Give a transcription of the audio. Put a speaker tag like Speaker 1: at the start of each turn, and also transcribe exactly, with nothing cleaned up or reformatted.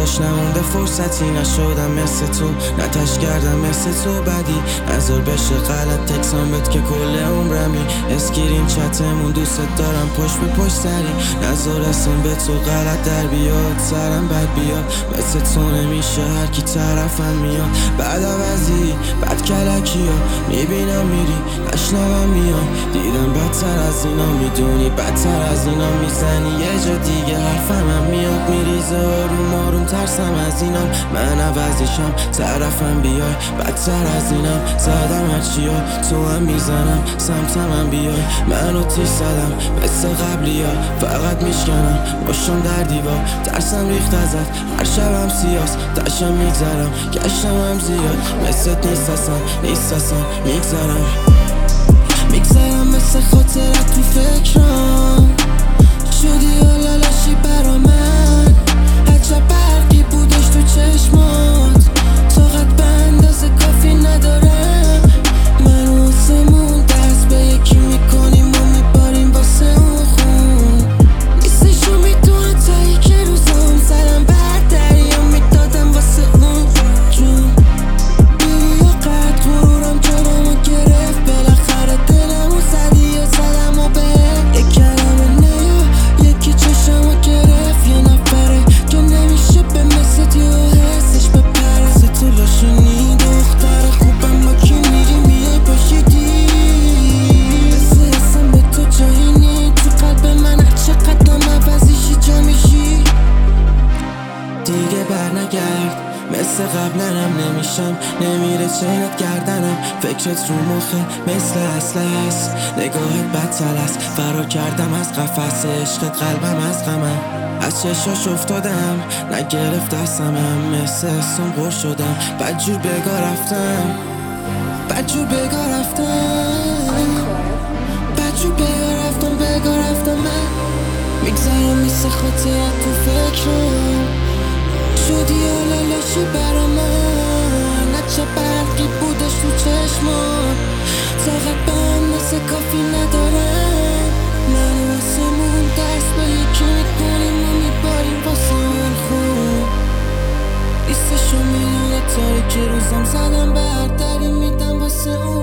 Speaker 1: کاش نمونده فرصتی نشدم مثل تو، نتش کردم مثل تو بدی نظر بشه غلط تکسان بد که کل عمرمی اسکرین چتمون دوست دارم پشت به پشت سری نظر اسم به تو غلط در بیاد سرم بد بیاد مثل تو نمیشه هر کی طرفم میاد بعد عوضی بعد کلکی ها میبینم میری نشنوم میای دیدم بدتر از اینا میدونی بدتر از اینا میزنی یه جا دیگه حرفم میاد میریزه آروم آروم ترسم از اینام من عوضیشم طرفم بیای بدتر از اینم زدم هرچی ها تو هم میزنم سمتم هم بیای منو تیز زدم مثل قبلی ها فقط میشکنم باشم در دیوار ترسم ریخت ازت هر شبم سیاست داشتم میگذرم گشتم هم زیاد مثلت نیست اصلا نیست اصلا میگذرم میگذرم مثل خاطرت تو فکرم شدی حالا لاشی برا من هرچه برقی بودش تو چشمات طاقت به اندازه کافی ندارم من و آسمون دست به یکی میکنیم و میباریم واسه اون خون نیستشو میدونه تا یک روزم سرم بر دریا میدادم واسه اون جون بیرو یا قد غرورم جلومو گرفت بالاخره دلمو زدی یا زدم و به یک کلمه نیا یکی چشمو گرفت یه نفره که نمیشه به مثل یه حسش بپره سه تو لاشونی دختر خوبم با کی میری میای باشیدی مثل اسم به تو جایی نی تو قلب من هر چقدرم عوضیشی جا میشی دیگه بر نگرد مثل قبلنم نمیشم نمیره چینت گردنم فکرت رو مخه مثل اصل هست نگاهت بدتر است فرار کردم از قفس عشقت قلبم از غمم از چشاش افتادم نگرفت دستمم مثل اسم غر شدم بدجور بگاه رفتم بدجور بگاه رفتم بدجور بگاه رفتم بگاه رفتم من میگذرم مثل خاطرت تو فکرم شدی حالا لاشی برا من نچه برقی بودش تو چشمان طاقت به اندازه کافی ندارم من و آسمون دست به یکی میکنیم و میباریم واسه اون خون نیستشو میدونه تاریکی روزم زدم بر دری میدم واسه اون